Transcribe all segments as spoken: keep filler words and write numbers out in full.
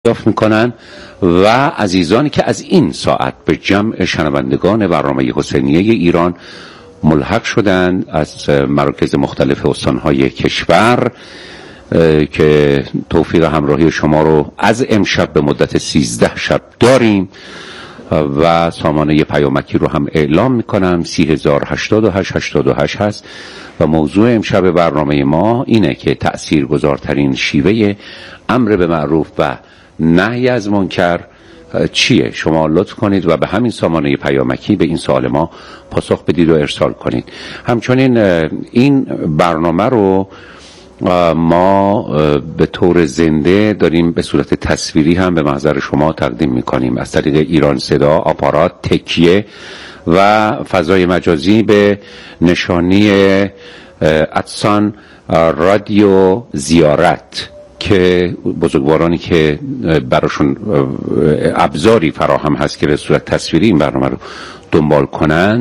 دریافت میکنن و عزیزانی که از این ساعت به جمع شنوندگان برنامه حسینیه ایران ملحق شدند از مراکز مختلف استانهای کشور که توفیق همراهی شما رو از امشب به مدت سیزده شب داریم و سامانه پیامکی رو هم اعلام میکنم سی هزار هشتاد و هشت هشتاد و هشت هست و موضوع امشب برنامه ما اینه که تأثیرگذارترین شیوه امر به معروف و نهی از منکر چیه؟ شما لطف کنید و به همین سامانه پیامکی به این سوال ما پاسخ بدید و ارسال کنید. همچنین این برنامه رو ما به طور زنده داریم به صورت تصویری هم به محضر شما تقدیم میکنیم از طریق ایران صدا، آپارات، تکیه و فضای مجازی به نشانی ادسان رادیو زیارت که بزرگوارانی که براشون ابزاری فراهم هست که به صورت تصویری این برنامه رو دنبال کنند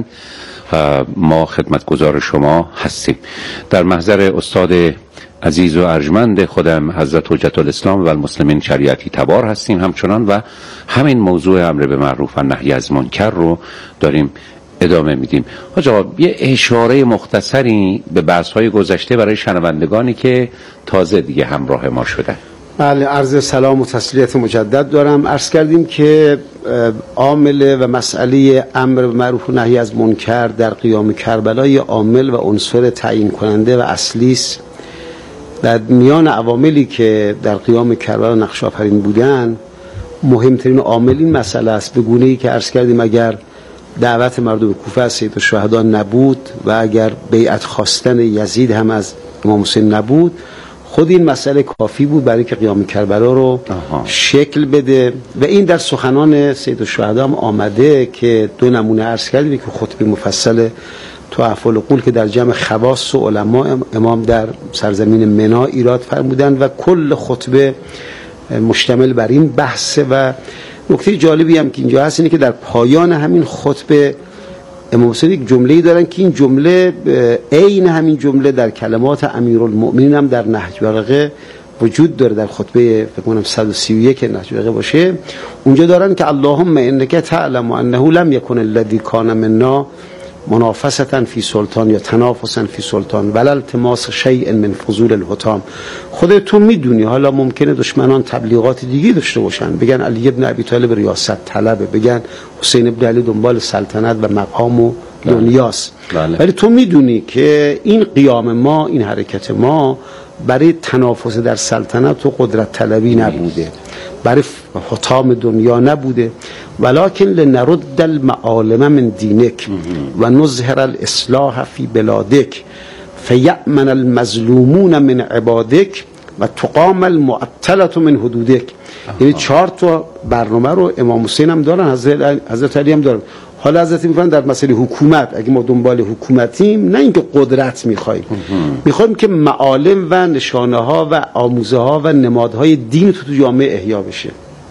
ما خدمتگزار شما هستیم. در محضر استاد عزیز و ارجمند خودم حضرت حجت الاسلام و المسلمین شریعتی تبار هستیم همچنان و همین موضوع امر به معروف و نهی از منکر رو داریم ادامه میدیم. حاج آقا یه اشاره مختصری به بحث‌های گذشته برای شنوندگانی که تازه دیگه همراه ما شدن. بله، عرض سلام و تسلیت مجدد دارم. عرض کردیم که عامل و مسئله امر به معروف و نهی از منکر در قیام کربلا یه عامل و عنصر تعیین کننده و اصلی است. در میان عواملی که در قیام کربلا نقش آفرین بودن مهمترین عامل این مسئله است، به گونه‌ای که عرض کردیم اگر دعوت مردم کوفه از سید الشهدا نبود و اگر بیعت خواستن یزید هم از امام حسین نبود خود این مسئله کافی بود برای که قیام کربلا رو آها. شکل بده و این در سخنان سید الشهدا هم آمده که دو نمونه عرض کردیم که خطبه مفصل تو افعال قول که در جمع خواص و علما امام در سرزمین منی ایراد فرمودند و کل خطبه مشتمل بر این بحث. و نکته جالبی هم که اینجا هست اینه که در پایان همین خطبه امام حسین یک جمله‌ای دارن که این جمله عین همین جمله در کلمات امیرالمؤمنین هم در نهج البلاغه وجود داره، در خطبه فکر کنم صد و سی و یک نهج البلاغه باشه. اونجا دارن که اللهم انک تعلم انه لم یکن الذی کان منا منافسة فی سلطان یا تنافسا فی سلطان ولا التماس شیء من فضول الحطام. خودت تو میدونی حالا ممکنه دشمنان تبلیغات دیگه داشته باشن، بگن علی ابن ابی طالب ریاست طلبه، بگن حسین ابن علی دنبال سلطنت و مقام و دنیاست، ولی تو میدونی که این قیام ما، این حرکت ما برای تنافس در سلطنت و قدرت طلبی نبوده، برای حطام دنیا نبوده، ولکن لنرد المعالم من دینک و نظهر الاصلاح فی بلادک فیأمن المظلومون من عبادک و تقام المعطلة من حدودک. یعنی چهار تا برنامه رو امام حسین هم دارن، حضرت, حضرت علی هم دارن. حالا حضرت میفرمایند در مسئله حکومت اگه ما دنبال حکومتیم نه اینکه قدرت میخوایم، میخوایم که معالم و نشانه ها و آموزه ها و نمادهای دین تو, تو جامعه احیا بشه.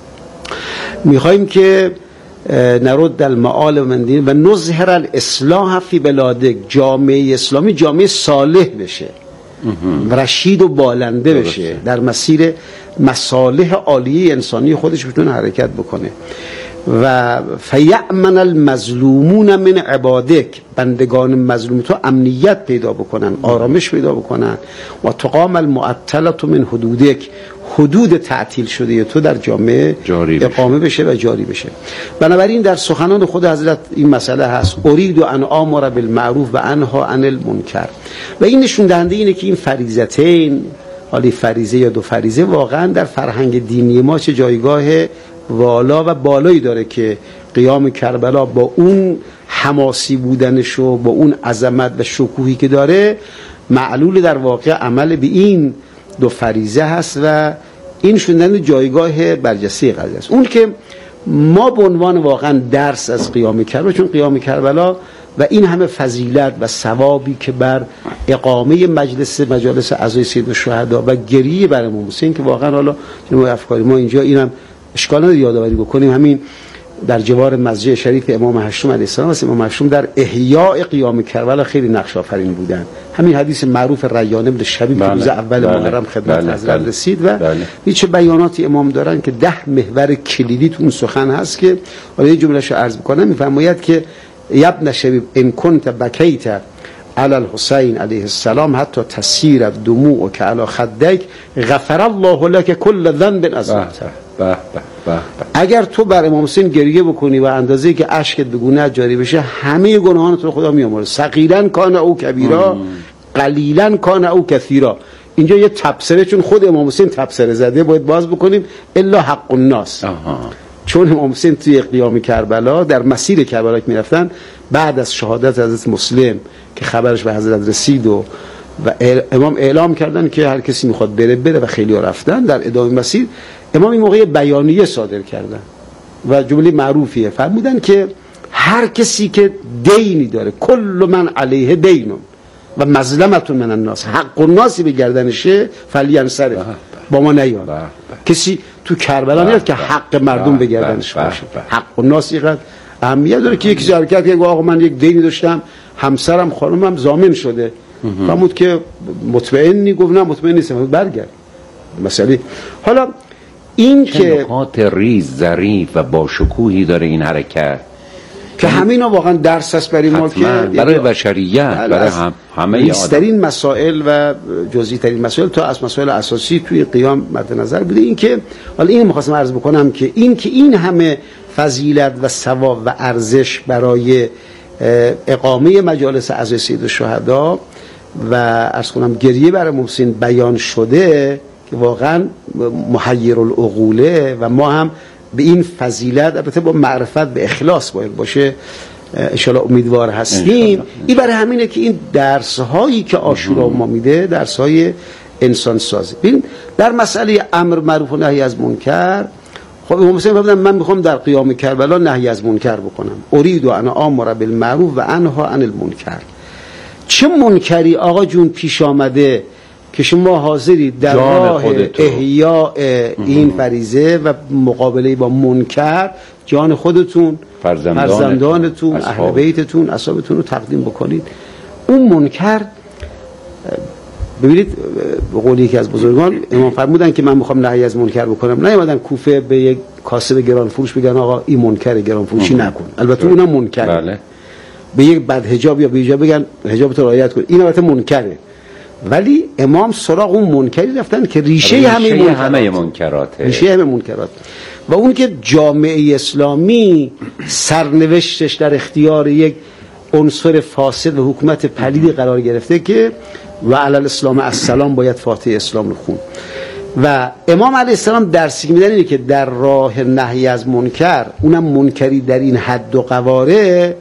میخوایم که نرد المعالم من دین و نظهر الاصلاح فی بلادک، جامعه اسلامی جامعه صالح بشه، رشید و بالنده بشه، در مسیر مصالح عالیه انسانی خودش بتونه حرکت بکنه. و فیأمن المظلومون من عبادک، بندگان مظلوم تو امنیت پیدا بکنن، آرامش پیدا بکنن. و تقام المعطلة من حدودک، حدود تعطیل شده تو در جامعه اقامه بشه و جاری بشه. بنابراین در سخنان خود حضرت این مسئله هست، ارید ان آمر بالمعروف و انها عن المنکر. و این نشون دهنده اینه که این فریضتین، حالی فریضه یا دو فریضه، واقعا در فرهنگ دینی ما چه جایگاه والا و بالایی داره که قیام کربلا با اون حماسی بودنش و با اون عظمت و شکوهی که داره معلول در واقع عمل به این دو فریضه هست و این شدن جایگاه برجسته قضیه است. اون که ما به عنوان واقعا درس از قیام کربلا، چون قیام کربلا و این همه فضیلت و ثوابی که بر اقامه مجلس مجالس اعضای سید الشهدا و گریه بر امام حسین که واقعا حالا جناب افکاری ما اینجا اینم اشکال نداره یادآوری بکنیم، همین در جوار مسجد شریف امام هشتم علیه السلام است. امام هشتم در احیاء قیام کربلا خیلی نقش آفرین بودن. همین حدیث معروف ریان بن شبیب که روز اول بله. محرم خدمت بله. حضرت بله. رسید و بله. چه بیاناتی امام دارن که ده محور کلیدی تو اون سخن هست که حالا یه جملهشو عرض می‌کنم. می‌فرماید که ابن شبیب ان کنت بکیت علی الحسین علیه السلام حتی تسیر دموع که علی خدک غفر الله لك كل ذنب اذنبته. اگر تو بر امام حسین گریه بکنی و اندازه‌ای که اشکت به گونه جاری بشه همه گناهان تو خدا میامرزه. صغیرا کان او کبیرا قلیلا کان او کثیرا. اینجا یه تبصره، چون خود امام حسین تبصره زده باید باز بکنیم الا حق الناس. چون امام حسین توی قیام کربلا در مسیر کربلا که میرفتن بعد از شهادت حضرت مسلم که خبرش به حضرت رسید و و امام اعلام کردن که هر کسی میخواد بره بره و خیلی ها رفتن. در ادامه مسیر امام این موقع بیانیه صادر کردن و جمله معروفیه، فرمودن که هر کسی که دینی داره کل من علیه دینون و مظلمتون من الناس، حق الناسی به گردنشه فلینصرف، با ما نیاد. کسی تو کربلا نیاد که حق مردم به گردنش باشه. حق الناس اینقدر اهمیت داره که یکی حرکت که آقا من یک دینی داشتم همسرم خانمم ضامن شده، فرمود که مطمئنی؟ گفت نه مطمئن نیستم، برگرد. مسئله حالا این که نکات ریز ظریف و با شکوهی داره این حرکت که همینا واقعا درس است برای ما که برای بشریت، برای هم همه نیسترین مسائل و جزئی ترین مسائل تا از مسائل اساسی توی قیام مد نظر بوده. این که حالا این می‌خواستم عرض بکنم که این که این همه فضیلت و ثواب و ارزش برای اقامه مجالس عزای سید الشهدا و عرض کنم گریه برای محسن بیان شده که واقعا محیر العقوله و ما هم به این فضیلت البته با معرفت به اخلاص باید باشه ان شاء الله امیدوار هستیم. این برای همینه که این درس هایی که عاشورا ما میده درس های انسان سازه. ببین در مسئله امر معروف و نهی از منکر، خب امام حسین فرمودن من میخوام در قیام کربلا نهی از منکر بکنم، اريد ان امر بالمعروف و انها عن المنکر. چه منکری آقا جون پیش آمده که شما حاضری در راه احیاء این فریضه و مقابله با منکر جان خودتون، فرزندان فرزندانتون، اهل بیتتون، اصحابتون رو تقدیم بکنید. اون منکر ببینید به قول یکی از بزرگان امام فرمودن که من میخوام نهی از منکر بکنم، نیومدن کوفه به یک کاسب گران فروش بگن آقا این منکر گران فروشی نکن، البته اونم منکره. بله. به یک بد حجاب یا بی حجاب بگن حجابت رو رعایت کن، این البته منکره. ولی امام سراغ اون منکری رفتن که ریشه, ریشه همه منکرات همه منکراته. ریشه همه منکرات و اون که جامعه اسلامی سرنوشتش در اختیار یک عنصر فاسد و حکومت پلیدی قرار گرفته که و علی الاسلام السلام باید فاتح اسلام رو خون. و امام علیه السلام درسی که میدن اینه که در راه نهی از منکر، اونم منکری در این حد و قواره،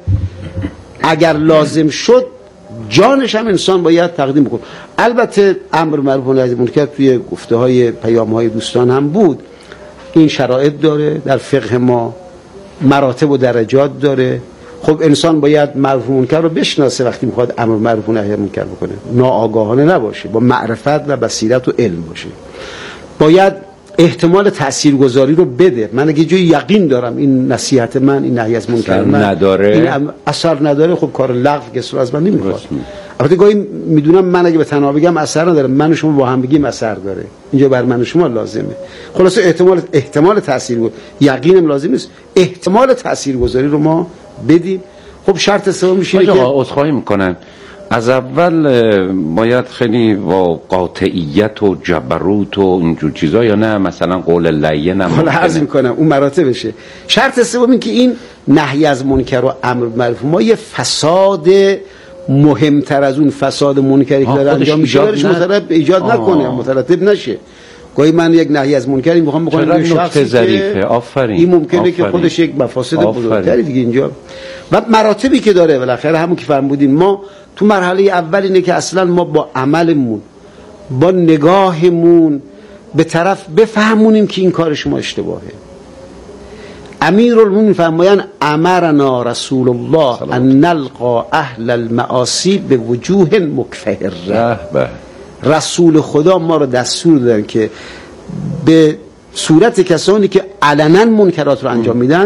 اگر لازم شد جانش هم انسان باید تقدیم بکنه. البته امر معروف و نهی از منکر توی گفته های پیام های دوستان هم بود، این شرایط داره در فقه ما، مراتب و درجات داره. خب انسان باید معروف و منکر رو بشناسه وقتی میخواد امر معروف و نهی از منکر بکنه، ناآگاهانه نباشه، با معرفت و بصیرت و علم باشه. باید احتمال تاثیرگذاری رو بده. من اگه جای یقین دارم این نصیحت من، این نهی از منکر من نداره، این اثر نداره، خب کار لغو کسر از من نمیخواد. البته گاهی میدونم من اگه به تنها بگم اثر نداره، من و شما با هم بگیم اثر داره، اینجا بر من و شما لازمه. خلاصه احتمال احتمال تاثیرگذاری، یقینم لازم نیست، احتمال تاثیرگذاری رو ما بدیم. خب شرط سوم میشه که عذرخواهی میکنن از اول باید خیلی با قاطعیت و جبروت و اینجور چیزا، یا نه مثلا قول لین هم حالا عرض میکنم اون مراتبشه. شرط سوم این که این نهی از منکر و امر معروف ما یه فساد مهمتر از اون فساد منکری که داره انجام میشه مترتب ایجاد آه. نکنه، مترتب نشه. گاهی من یک نهی از منکری میخوام بکنم یه شخصی ظریفه آفرین این ممکنه آفرین. که خودش یک مفاسد بزرگتری دیگه اینجا و مراتبی که داره. بالاخره همون که فرمودین ما تو مرحله اول اینه که اصلا ما با عملمون، با نگاهمون به طرف بفهمونیم که این کار شما اشتباهه. امیرالمومنین فرمایند امرنا رسول الله ان نلقا اهل المعاصی به وجوه مکفهره. رسول خدا ما رو دستور دادن که به صورت کسانی که علنا منکرات رو انجام میدن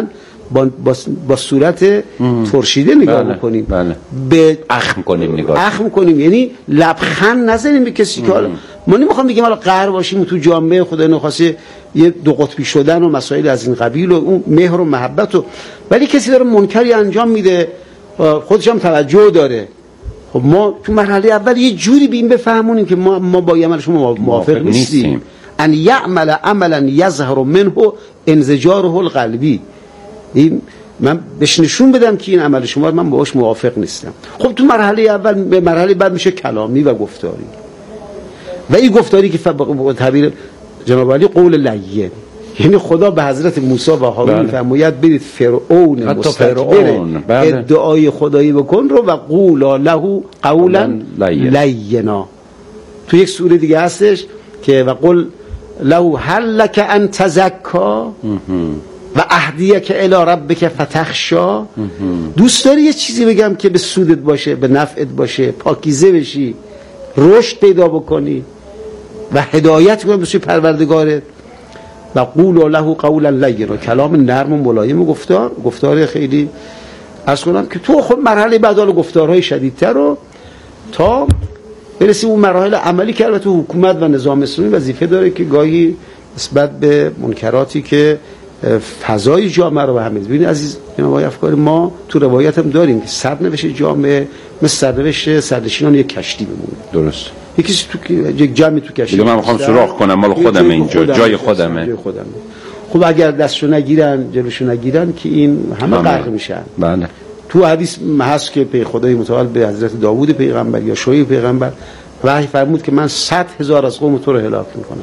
با, با, با صورت ترشیده نگاه بله. بکنیم بله. به اخم کنیم نگاه اخم کنیم، یعنی لبخند نزنیم به کسی که حالا ما نمیخوام بگیم حالا قهر باشیم تو جامعه خدا نخواسته یه دو قطبی شدن و مسائل از این قبیل و اون مهر و محبت و، ولی کسی داره منکری انجام میده خودش هم توجه داره، خب ما تو مرحله اول یه جوری به این بفهمونیم که ما ما با عمل شما موافق نیستیم. ان یعمل عملا یظهر منه انزجاره القلبی، این من بهش نشون بدم که این عمل شما من باهاش موافق نیستم. خب تو مرحله اول، به مرحله بعد میشه کلامی و گفتاری، و این گفتاری که به تعبیر جناب علی قول لین، یعنی خدا به حضرت موسی و هارون فرماید برید فرعون مستکبر ادعای خدایی بکن رو و قولا له قولا لینا. تو یک سوره دیگه هستش که و قل له هل لك ان تزکا و اهدیک الی ربک فتخشا. دوست داری یه چیزی بگم که به سودت باشه، به نفعت باشه، پاکیزه بشی، رشد پیدا بکنی و هدایت کنی به سوی پروردگارت. و قول له قولا لینا، کلام نرم و ملایم و گفتار گفتار خیلی عرض کنم که تو خود مرحله بعد حالا گفتارهای شدیدتر رو تا برسیم اون مراحل عملی که البته حکومت و نظام اسلامی وظیفه داره که گاهی نسبت به منکراتی که فضای جامعه رو به هم می‌ریزه. ببینید عزیز جناب آقای افکاری، ما تو روایت هم داریم که سرنوشت جامعه مثل سرنوشت سرنشینان یک کشتی بمونه. درست. یکی تو یک جمعی تو کشتی. من می‌خوام سوراخ کنم مال خودم، اینجا جای خودمه. جای خودمه. خب اگر دستشو نگیرن، جلوشو نگیرن که این همه غرق میشن. بله. تو حدیث هست که پی خدای متعال به حضرت داوود پیغمبر یا شعیب پیغمبر وحی فرمود که من صد هزار از قوم تو رو هلاک میکنم،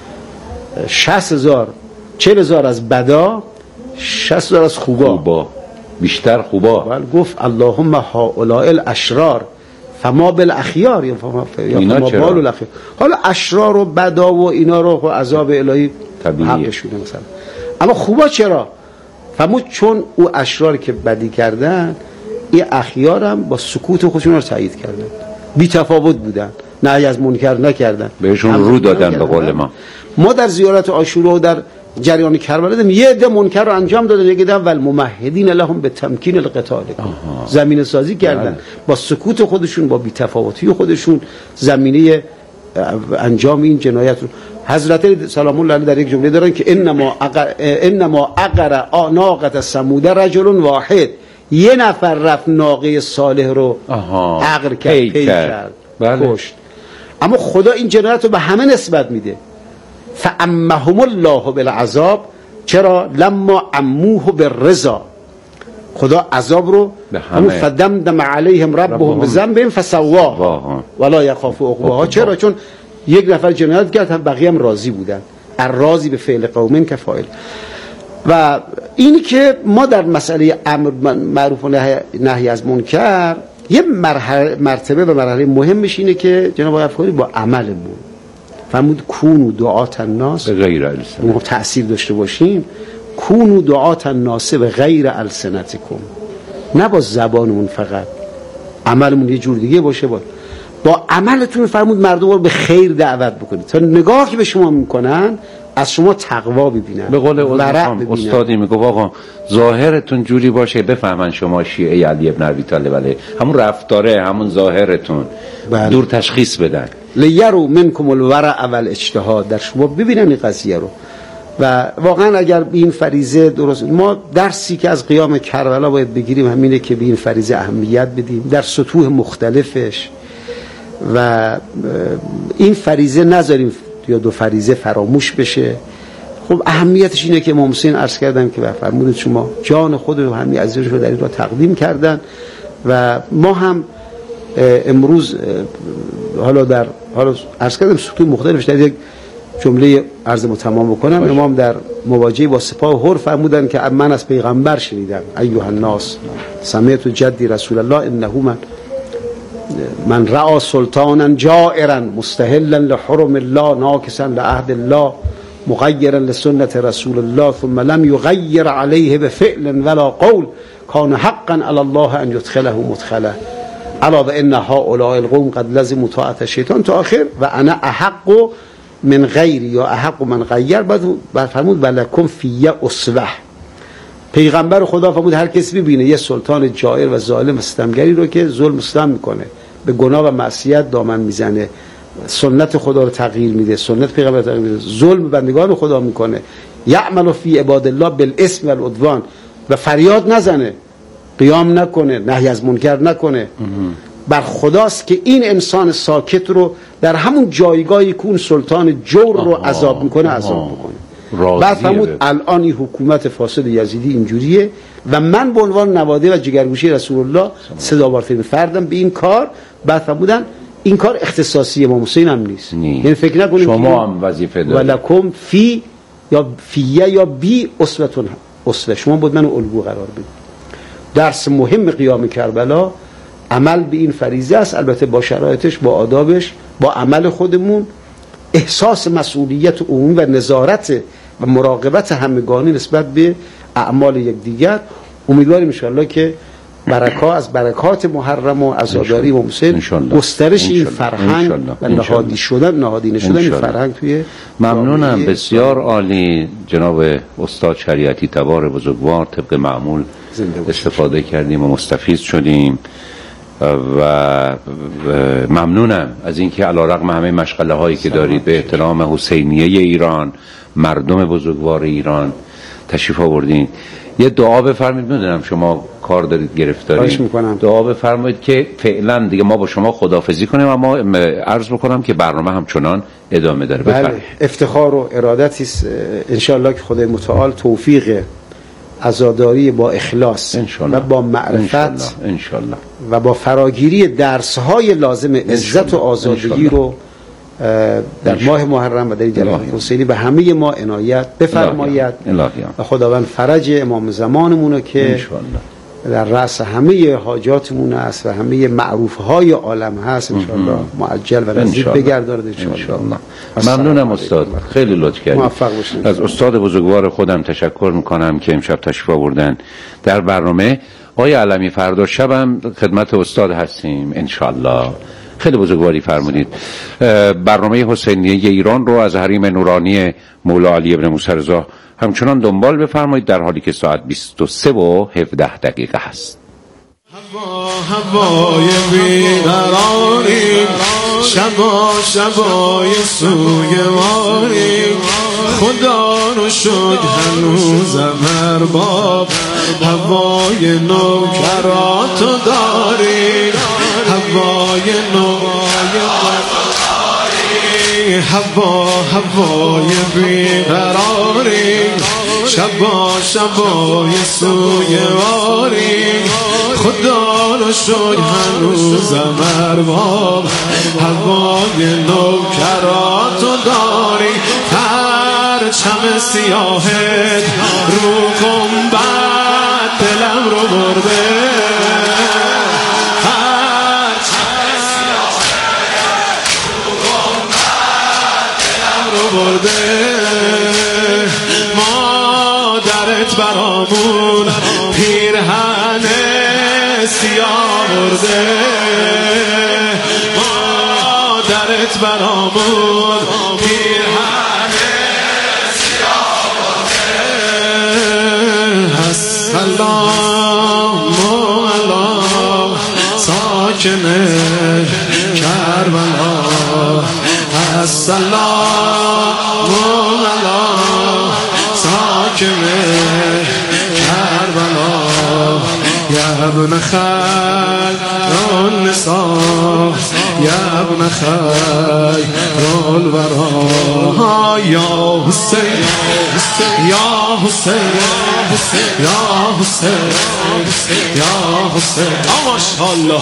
شصت هزار چهل هزار از بدا، شصت هزار از خوبا. خوبا بیشتر خوبا. بله. گفت اللهم هؤلاء الاشرار فما بالاخیار، یا فما اینا بال الاخیار. حالا اشرار و بدا و اینا رو خب عذاب الهی حقشونه مثلا، اما خوبا چرا؟ فرمود چون او اشرار که بدی کردن، این اخیار هم با سکوت خودشون رو تایید کردن، بی تفاوت بودن، نهی از منکر نکردن، بهشون رو دادن. به قول ما ما در زیارت عاشورا و در جریان کربلا دیدیم یه عده منکر رو انجام دادن، یه عده ول ممهدین لهم به تمکین القتال، زمینه سازی کردن. بله. با سکوت خودشون، با بی تفاوتی خودشون زمینه انجام این جنایت رو. حضرت سلام الله علیه در یک جمله دارن که انما اقر انما اقر ناقه ثمود رجل واحد، یه نفر رفت ناقه صالح رو عقر کرد، پی, پی کرد, کرد. بله. کشت. اما خدا این جنایت رو به همه نسبت میده. فعمهم الله بالعذاب، چرا؟ لما عموه بالرضا، خدا عذاب رو به همه فدمدم علیهم ربهم بذنبهم فسواه ولا یخاف عقباها. چرا؟ چون یک نفر جنایت کرد هم بقیه هم راضی بودن. الراضی به فعل قومین که فاعل. و اینی که ما در مسئله امر معروف و نهی از منکر یه مرتبه و مرحله مهمش اینه که جناب آقای افکاری با عملمون فرمود کونو دعات الناس به غیر السنت، ما تأثیر داشته باشیم. کونو دعات الناس به غیر السنتکم، نه با زبانمون فقط، عملمون یه جور دیگه باشه. با با عملتون فرمود مردم رو به خیر دعوت بکنید تا نگاه که به شما میکنن از شما تقوا ببینن. به قول استادی میگه آقا ظاهرتون جوری باشه بفهمن شما شیعه علی ابن ابی طالب علیه، همون رفتاره، همون ظاهرتون بله. دور تشخیص بدن. لیرو منکم الورع والاجتهاد، در شما ببینن این قضیه رو. و واقعا اگر به این فریضه درست، ما درسی که از قیام کربلا باید بگیریم همینه که به این فریضه اهمیت بدیم در سطوح مختلفش و این فریضه نذاریم یا دو فریضه فراموش بشه. خب اهمیتش اینه که امام حسین عرض کردم که فرمودید شما جان خود رو همین عزیزش رو در این را تقدیم کردن و ما هم امروز حالا در حالا عرض کردم سطوح مختلفش در یک جمله عرضمو تمام بکنم باشه. امام در مواجهه با سپاه هر فرمودن که من از پیغمبر شنیدم ایها الناس سمعت جدی رسول الله انه من من رأى سلطانا جائرا مستهلا لحرم الله ناکسا لعهد الله مغیرا لسنة رسول الله ثم لم يغير عليه بفعل ولا قول كان حقا على الله ان يدخله مدخله الا وان هؤلاء القوم قد لزموا طاعة الشیطان تا آخر و انا احق من غیر یا احق من غیر. بعد فرمود ولکم فی اسوه، پیغمبر خدا فرمود هر کسی ببینه یه سلطان جائر و ظالم و ستمگری رو که ظلم ستم میکنه، به گناه و معصیت دامن میزنه، سنت خدا رو تغییر میده، سنت پیغمبر رو تغییر میده، ظلم بندگان خدا میکنه، یعمل فی عباد الله بالاسم والعدوان، و فریاد نزنه، قیام نکنه، نهی از منکر نکنه، بر خداست که این انسان ساکت رو در همون جایگاهی که اون سلطان جور رو عذاب میکنه عذاب میکنه. بعد فرمود الان این حکومت فاسد یزیدی اینجوریه و من به عنوان نواده و جگرگوشه رسول الله صداوارترین فردم به این کار. بعد فرمودن این کار اختصاصی امام حسین هم نیست، یعنی فکر نکنید شما هم وظیفه دارید ولکم فی یا فیه یا بی اسوتون اسوه، شما بود منو الگو قرار بدید. درس مهم قیام کربلا عمل به این فریضه است، البته با شرایطش، با آدابش، با عمل خودمون، احساس مسئولیت عمومی و نظارت و مراقبت همگانی نسبت به اعمال یکدیگر. امیدواریم ان شاءالله که برکات از برکات محرم و عزاداری و حسین گسترش این فرهنگ و نهادی شدن نهادینه شدن این فرهنگ توی. ممنونم، بسیار عالی جناب استاد شریعتی تبار بزرگوار، طبق معمول استفاده کردیم و مستفیض شدیم و ممنونم از اینکه علیرغم همه مشغله هایی که دارید به احترام حسینیه ایران، مردم بزرگوار ایران تشریف آوردین. یه دعا بفرمایید، میدونم شما کار دارید گرفتارید، دعا بفرمایید که فعلا دیگه ما با شما خداحافظی کنیم، اما عرض بکنم که برنامه همچنان ادامه داره. بله، افتخار و ارادتی است ان شاء الله که خدای متعال توفیق عزاداری با اخلاص و با معرفت انشالله و با فراگیری درس‌های لازم عزت و آزادگی رو در ماه محرم و در جلال حسینی به همه ما عنایت بفرماید و خداوند فرج امام زمانمون که در رأس همه حاجاتمون است و همه معروفهای عالم هست ان شاء الله معجل و نزدیک بگرداند ان شاء الله. ممنونم استاد، خیلی لطف کردید. موفق باشید. از استاد بزرگوار خودم تشکر میکنم که امشب تشریف آوردن در برنامه. آقای علمی فردا شبم خدمت استاد هستیم ان شاء الله. خیلی بزرگواری فرمودید. برنامه حسینیه ایران رو از حریم نورانی مولا علی ابن موسی رضا همچنان دنبال بفرمایید، در حالی که ساعت بیست و سه و هفده دقیقه هست. هوا هوای بیقراری، شبا شبای سوی واری، خدا رو شد هنوزم ارباب، هوای نوکراتو داری، هوای نوکراتو داری، هوا هوای بیقراری، شبا شبای سوی واری، خدا رو شد هنوزم ارباب، هوای نوکراتو داری، پرچم سیاهت رو گنبد دلم رو برده، پرچم سیاهت رو گنبد دلم رو برده، مادرت برامون پیرهن سیاه برده، مادرت برامون پیرهن سیاه برده، السلام علی ساکن کربلا، السلام علی ساکن کربلا، یا ابن خیر النساء، یا ابن خیر الورا، یا حسین یا حسین یا حسین یا حسین. ماشاءالله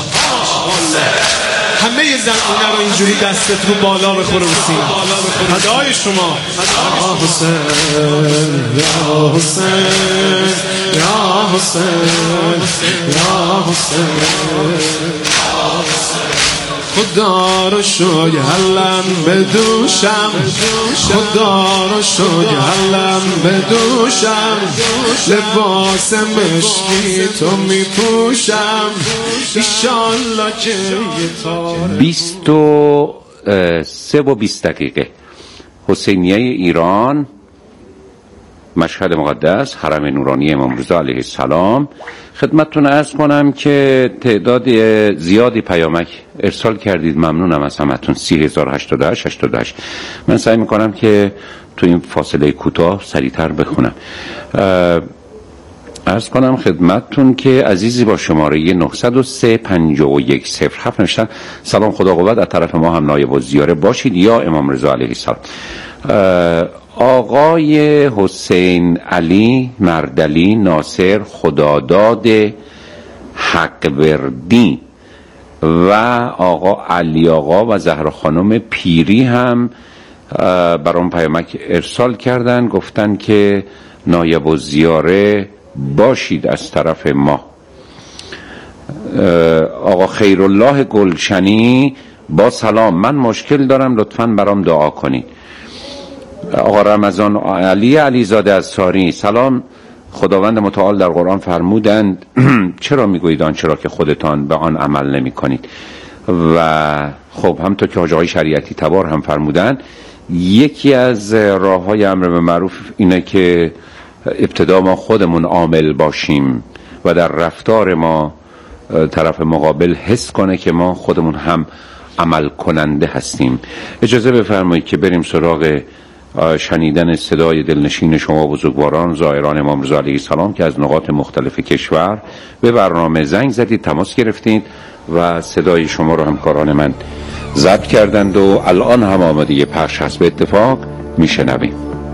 همه زنونه رو اینجوری دستت رو بالا بخوره بسیم هدای شما. یا حسین یا حسین یا حسین یا حسین، خدا رو شوی حلم بدوشم، خدا رو شوی حلم بدوشم، لباس مشکی تو میپوشم، ایشالله که یه تاره. بیست و سه و بیست دقیقه حسینیه ایران مشهد مقدس حرم نورانی امام رضا علیه السلام. خدمتتون عرض کنم که تعداد زیادی پیامک ارسال کردید، ممنونم از همتون. سی هزار و هشتاد و هشت هشتاد و هشت. من سعی میکنم که تو این فاصله کوتاه سریعتر بخونم. عرض کنم خدمتتون که عزیزی با شماره نه سه پنج یک صفر هفت نوشتن سلام، خدا قوت، از طرف ما هم نایب الزیاره باشید یا امام رضا علیه السلام. آقای حسین علی مردلی ناصر خداداد حقوردی و آقا علی آقا و زهرا خانم پیری هم برام پیامک ارسال کردن، گفتن که نایب الزیاره باشید از طرف ما. آقا خیرالله گلشنی با سلام، من مشکل دارم، لطفاً برام دعا کنید. آقا رمضان علی علیزاده از ساری سلام، خداوند متعال در قرآن فرمودند چرا میگویید آن چرا که خودتان به آن عمل نمی کنید؟ و خب همونطور که حاج آقای شریعتی تبار هم فرمودند، یکی از راه های امر به معروف اینه که ابتدا ما خودمون عامل باشیم و در رفتار ما طرف مقابل حس کنه که ما خودمون هم عمل کننده هستیم. اجازه بفرمایید که بریم سراغ شنیدن صدای دلنشین شما بزرگواران زائران امام رضا علیه السلام که از نقاط مختلف کشور به برنامه زنگ زدید، تماس گرفتید و صدای شما رو همکاران من ضبط کردند و الان هم آماده پخش هست. به اتفاق میشنویم.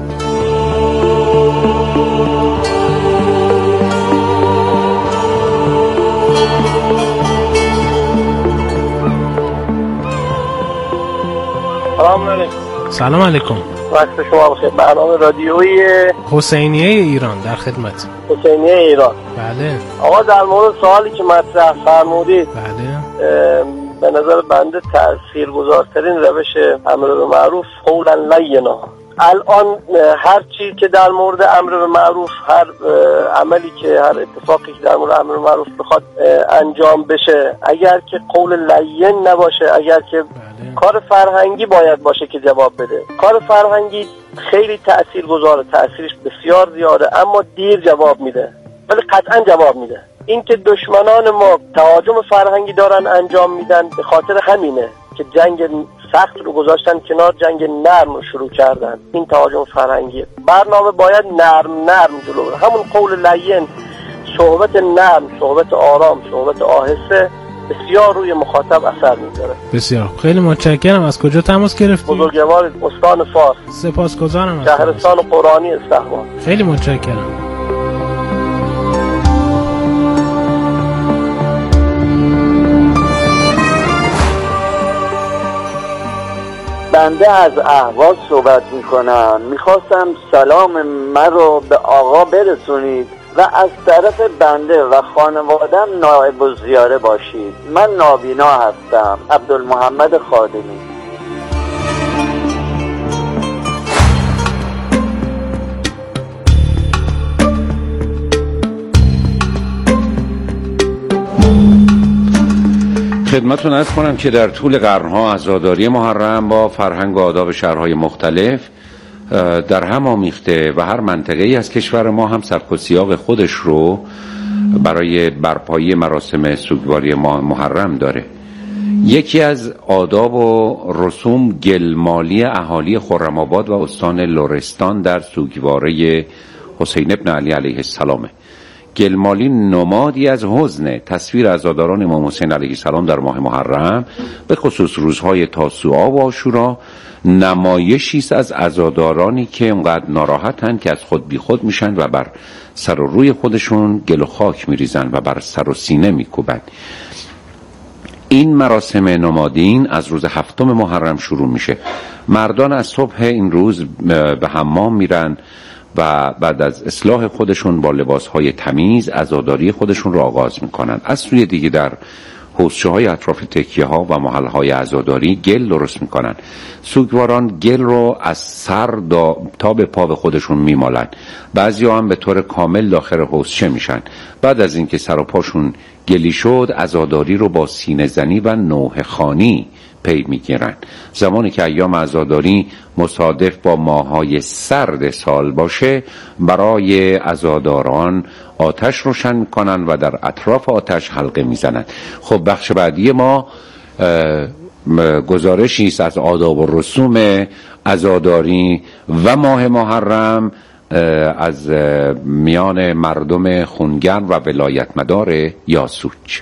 سلام علیکم. سلام علیکم. وقت شما بخیر. برنامه رادیویی حسینیه ایران در خدمت. حسینیه ایران. بله. آقا در مورد سوالی که مطرح فرمودید، بله، به نظر بنده تاثیرگذارترین روش امر به معروف قولا لینا. الان هر چی که در مورد امر به معروف، هر عملی که هر اتفاقی که در مورد امر به معروف بخواد انجام بشه، اگر که قول لین نباشه، اگر که بله. کار فرهنگی باید باشه که جواب بده. کار فرهنگی خیلی تاثیرگذاره، تاثیرش بسیار زیاده، اما دیر جواب میده، ولی قطعا جواب میده. این که دشمنان ما تهاجم فرهنگی دارن انجام میدن، به خاطر همینه که جنگ سخت رو گذاشتن کنار، جنگ نرم رو شروع کردن. این تهاجم فرهنگی. برنامه باید نرم نرم جلو بره. همون قول لین، صحبت نرم، صحبت آرام، صحبت آهسته بسیار روی مخاطب اثر میذاره. بسیار خیلی متشکرم. از کجا تماس گرفتید؟ بزرگوار استان فارس. سپاسگزارم. شهرستان قرآنی استخبار. خیلی متشکرم. بنده از اهواز صحبت میکنم. میخواستم سلام من رو به آقا برسونید و از طرف بنده و خانوادم نایب الزیاره باشید. من نابینا هستم. عبدالمحمد خادمی. خدمتتون عرض کنم که در طول قرنها عزاداری محرم با فرهنگ و آداب شهرهای مختلف در هم آمیخته و هر منطقه‌ای از کشور ما هم سبک و سیاق خودش رو برای برپایی مراسم سوگواری محرم داره. یکی از آداب و رسوم گلمالی اهالی خرم‌آباد و استان لرستان در سوگواری حسین ابن علی علیه السلامه. گلمالی نمادی از حزن تصویر عزاداران امام حسین علیه السلام در ماه محرم، به خصوص روزهای تاسوعا و عاشورا، نمایشی است از عزادارانی که اونقدر ناراحتن که از خود بی خود میشن و بر سر و روی خودشون گل و خاک میریزن و بر سر و سینه میکوبن. این مراسم نمادین از روز هفتم محرم شروع میشه. مردان از صبح این روز به حمام میرن و بعد از اصلاح خودشون با لباسهای تمیز عزاداری خودشون رو آغاز میکنن. از سوی دیگه در حوضچه های اطراف تکیه ها و محل های عزاداری گل درست میکنن. سوگواران گل رو از سر تا به پا به خودشون میمالن. بعضی هم به طور کامل داخل حوضچه میشن. بعد از اینکه سر و پاشون گلی شد، عزاداری رو با سینه زنی و نوحه خوانی پی میگیرن. زمانی که ایام عزاداری مصادف با ماهای سرد سال باشه، برای عزاداران آتش روشن میکنن و در اطراف آتش حلقه میزنن. خب بخش بعدی ما گزارشی است از آداب و رسوم عزاداری و ماه محرم از میان مردم خونگرم و ولایت مدار یاسوج.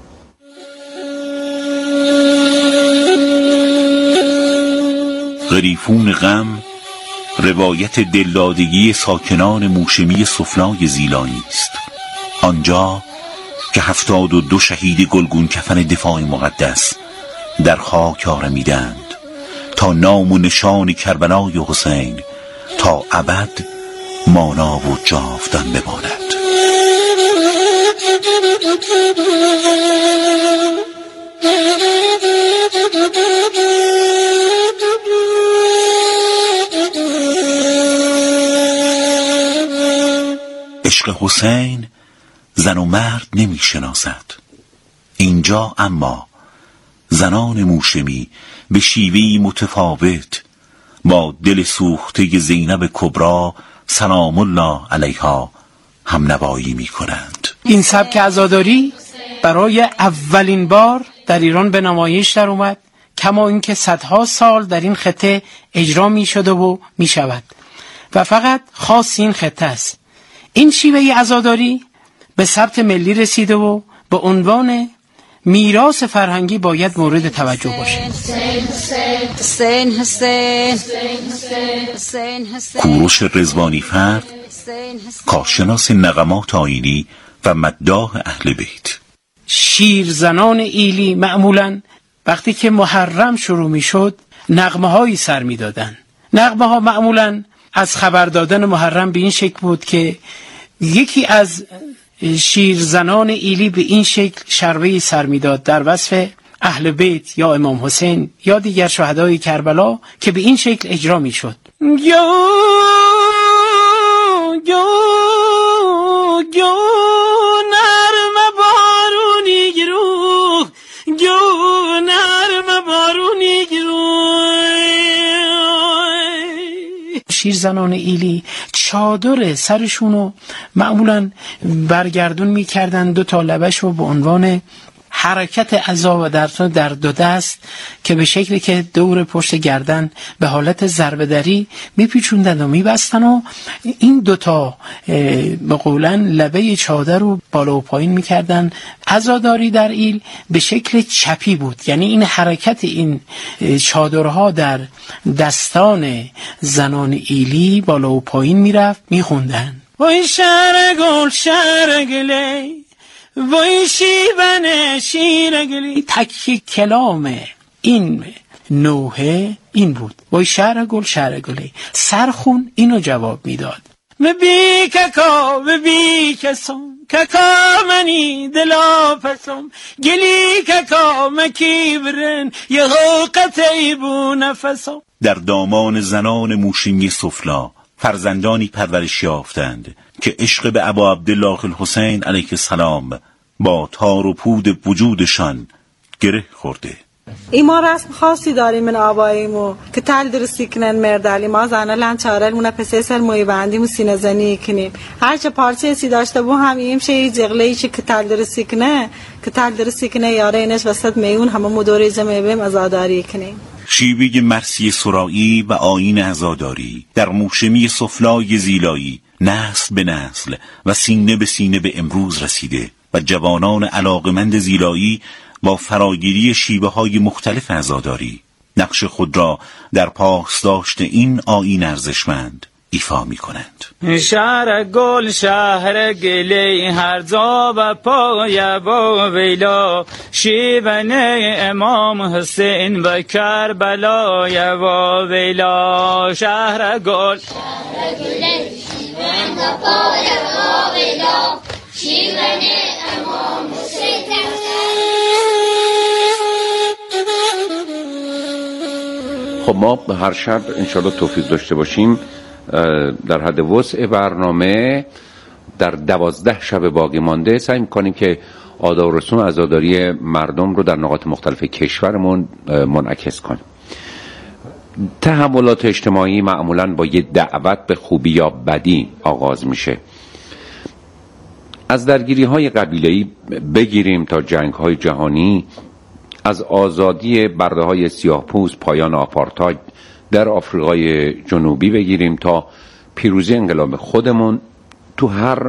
غریفون غم روایت دلدادگی ساکنان موشمی سفلای زیلانی است، آنجا که هفتاد و دو شهید گلگون کفن دفاع مقدس در خاک آرمیدند تا نام و نشان کربلای حسین تا ابد مانا و جاودان بماند. عشق حسین زن و مرد نمی شناسد. اینجا اما زنان موشمی به شیوهی متفاوت با دل سوخته زینب کبرا سلام الله علیها هم نوایی می کنند. این سبک عزاداری برای اولین بار در ایران به نمایش در اومد، کما اینکه صدها سال در این خطه اجرا می شده و می شود و فقط خاص این خطه است. این شیوه عزاداری به ثبت ملی رسیده و به عنوان میراث فرهنگی باید مورد توجه باشه. کوروش رضوانی فرد، کارشناس نغمات آیینی و مداح اهل بیت. شیرزنان ایلی معمولاً وقتی که محرم شروع می شد نغمه هایی سر می دادن. نغمه ها معمولاً از خبر دادن محرم به این شکل بود که یکی از شیرزنان ایلی به این شکل شربه‌ای سر می‌داد در وصف اهل بیت یا امام حسین یا دیگر شهدای کربلا که به این شکل اجرا می‌شد. گو گو گو نرم بارونی گروه، گو نرم بارونی گروه. شیرزنان ایلی چادر سرشونو معمولاً برگردون میکردن دو تا لبشو به عنوان حرکت عزا و در در دو دست که به شکلی که دور پشت گردن به حالت ضربه دری میپیچوندن و میبستن و این دوتا به قولن لبه چادر رو بالا و پایین میکردن. عزاداری در ایل به شکل چپی بود، یعنی این حرکت این چادرها در دستان زنان ایلی بالا و پایین میرفت میخوندن. وای شهر گل شهر گلی، وای شیون شیر گلی. تک کلام این نوحه این بود، وای شهر گل شهر گلی. سرخون اینو جواب میداد: بی ککا بی کسم ککا منی دلا پسم، گلی ککا مکی برن یه حقت ایبو نفسم. در دامان زنان موشمی سفلا فرزندانی پرورش یافتند که عشق به ابا عبدالله الحسین علیه السلام با تار و پود وجودشان گره خورده. ای ما رسم خاصی داریم من آباییمو که تل درستی کنن مردالی ما زنه لن چارل مونه پسه سر موی بندیم و سینه زنی کنیم. هرچه پارچه سی داشته بو هم ایم شه جغلهی چه که تل درستی کنه که تل درستی کنه یاره اینش وسط میون همه مدوری جمعه بیم ازاداری کنیم. شیوه مرسی سرایی و آیین عزاداری در موشمی سفلای زیلایی نسل به نسل و سینه به سینه به امروز رسیده و جوانان علاقمند زیلایی با فراگیری شیوه های مختلف عزاداری نقش خود را در پاسداشت این آیین ارزشمند ایفا می کنند. شهر گل شهر گلی هر جا و پای با ویلا، شیون امام حسین و کربلا و ویلا. شهر گل شهر گلی شیون و پای با ویلا، شیون امام حسین. خب ما هر شب انشاءالله توفیق داشته باشیم در حد وسع برنامه در دوازده شب باقی مانده سعی می‌کنیم که آداب و رسوم عزاداری مردم رو در نقاط مختلف کشورمون منعکس کنیم. تحولات اجتماعی معمولاً با یه دعوت به خوبی یا بدی آغاز میشه. از درگیری‌های قبیله‌ای بگیریم تا جنگ‌های جهانی، از آزادی برده‌های سیاه‌پوست، پایان آپارتاید در آفریقای جنوبی بگیریم تا پیروزی انقلاب خودمون تو هر